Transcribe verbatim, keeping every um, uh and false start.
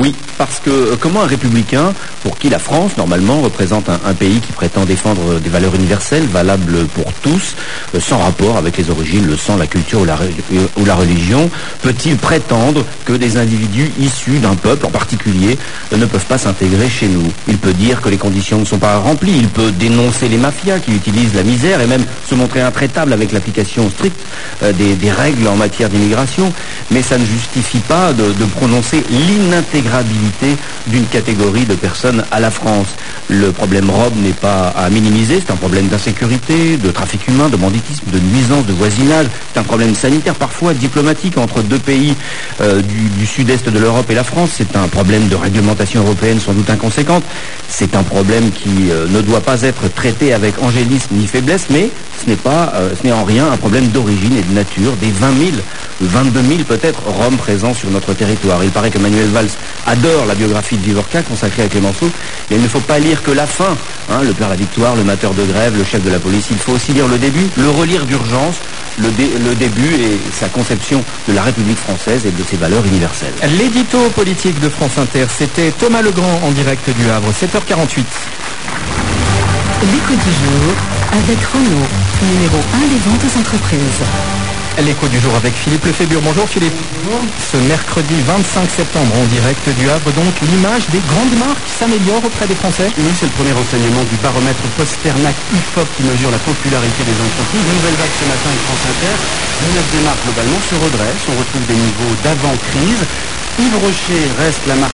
Oui, parce que euh, comment un républicain, pour qui la France, normalement, représente un, un pays qui prétend défendre des valeurs universelles, valables pour tous, euh, sans rapport avec les origines, le sang, la culture ou la, euh, ou la religion, peut-il prétendre que des individus issus d'un peuple en particulier euh, ne peuvent pas s'intégrer chez nous? Il peut dire que les conditions ne sont pas remplies, il peut dénoncer les mafias qui utilisent la misère et même se montrer intraitable avec l'application stricte euh, des, des règles en matière d'immigration, mais ça ne justifie pas de, de prononcer l'inintégrabilité d'une catégorie de personnes à la France. Le problème Rome n'est pas à minimiser, c'est un problème d'insécurité, de trafic humain, de banditisme, de nuisance, de voisinage, c'est un problème sanitaire, parfois diplomatique entre deux pays euh, du, du sud-est de l'Europe et la France, c'est un problème de réglementation européenne sans doute inconséquente, c'est un problème qui euh, ne doit pas être traité avec angélisme ni faiblesse, mais ce n'est pas, euh, ce n'est en rien un problème d'origine et de nature des vingt mille, vingt-deux mille peut-être Roms présents sur notre territoire. Il paraît que Manuel Valls adore la biographie de Vivorca consacrée à Clémenceau, mais il ne faut pas lire que la fin, hein, le père La Victoire, le mateur de grève, le chef de la police, il faut aussi lire le début, le relire d'urgence, le, dé, le début et sa conception de la République française et de ses valeurs universelles. L'édito politique de France Inter, c'était Thomas Legrand en direct du Havre, sept heures quarante-huit. L'écho du jour avec Renault, numéro un des ventes aux entreprises. L'écho du jour avec Philippe Lefébure. Bonjour Philippe. Bonjour. Ce mercredi vingt-cinq septembre en direct du Havre, donc l'image des grandes marques s'améliore auprès des Français. Oui, c'est le premier enseignement du baromètre Posternac I F O P qui mesure la popularité des entreprises. Nouvelle vague ce matin avec France Inter. dix-neuf des marques globalement se redressent. On retrouve des niveaux d'avant-crise. Yves Rocher reste la marque